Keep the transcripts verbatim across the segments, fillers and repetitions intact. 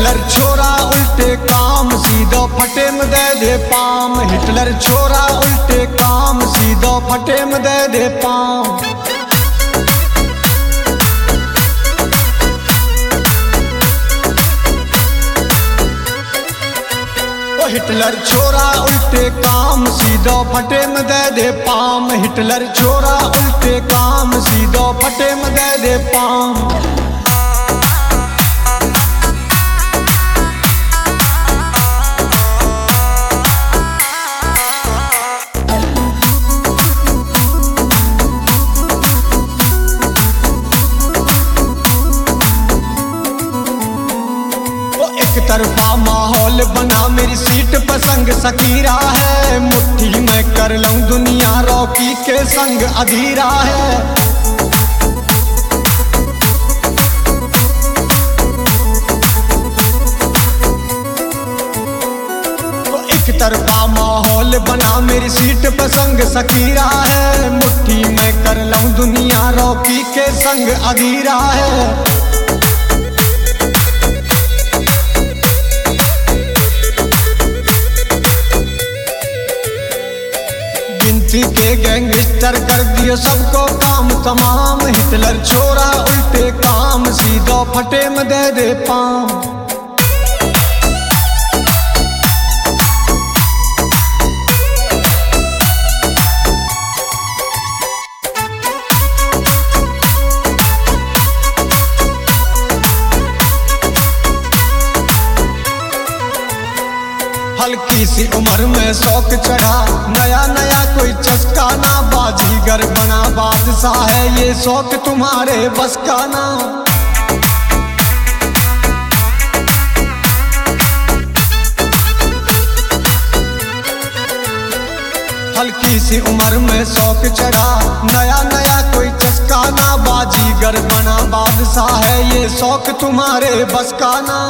Hitler छोरा उल्टे काम सीधो फटे में दे दे पाम। हिटलर छोरा उल्टे काम सीधो फटे में दे दे पाम। हिटलर छोरा उल्टे काम सीधो फटे में दे दे पाम। हिटलर छोरा उल्टे काम सीधो फटे में दे दे पाम। एक तरफा माहौल बना मेरी सीट पर संग सकीरा है। मुट्ठी में कर लूं दुनिया रॉकी के संग अधीरा है। तो एक तरफा माहौल बना मेरी सीट पर संग सकीरा है। मुट्ठी में कर लूं दुनिया रॉकी के संग अधीरा है। गिनती के गैंगस्टर कर दियो सबको काम तमाम। हिटलर छोरा उल्टे काम सीधो फटे में दे दे पाम। हल्की सी उम्र में शौक चढ़ा नया नया कोई चस्का ना। बाजीगर बना बादशाह है ये शौक तुम्हारे बस का ना। हल्की सी उम्र में शौक चढ़ा नया नया कोई चस्का ना। बाजीगर बना बादशाह है ये शौक तुम्हारे बस का ना।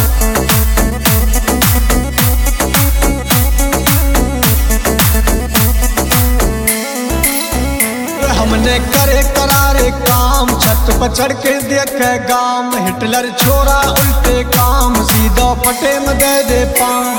हमने करे करारे काम छत पर चढ़ के देखे गाम। हिटलर छोरा उल्टे काम सीधो फटे में दे दे पाम।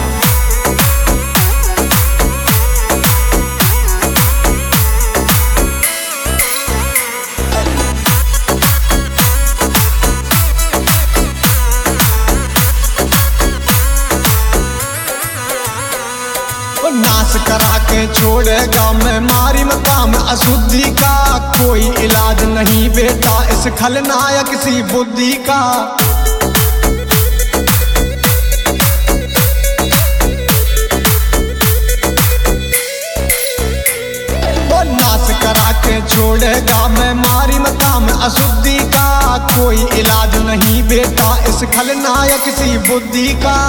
नाश करा के छोड़ेगा मैं मारी मकाम अशुद्धि का। कोई इलाज नहीं बेटा इस खलनायक सी बुद्धि का। वो नाश करा के छोड़ेगा मैं मारी मकाम अशुद्धि का। कोई इलाज नहीं बेटा इस खलनायक सी बुद्धि का।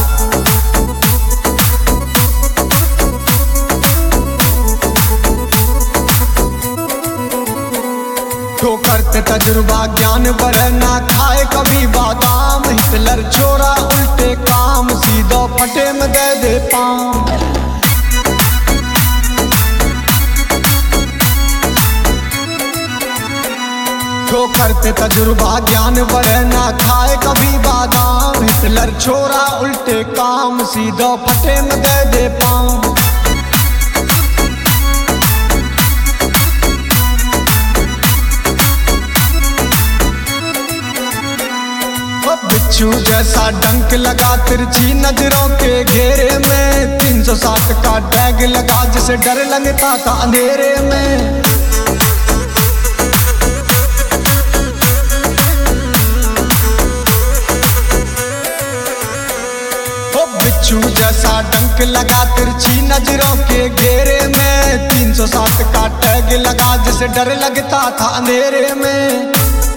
तो करते तजुर्बा ज्ञान बढ़े ना खाए कभी बादाम। हिटलर छोरा उल्टे काम सीधो फटे में दे दे पाम। तो करते तजुर्बा ज्ञान बढ़े ना खाए कभी बादाम। हिटलर छोरा उल्टे काम सीधो फटे में दे दे पाम। बिच्छू जैसा डंक लगा तिरछी नजरों के घेरे में। तीन सौ साठ का टैग लगा जिसे डर लगता था अंधेरे में। ओ बिच्छू जैसा डंक लगा तिरछी नजरों के घेरे में। तीन सौ साठ का टैग लगा जिसे डर लगता था अंधेरे में।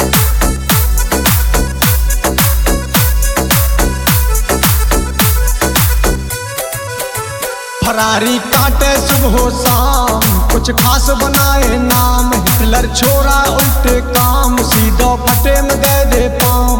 फरारी काटे सुबह शाम कुछ खास बनाए नाम। हिटलर छोरा उल्टे काम सीधो फटे में दे दे पाम।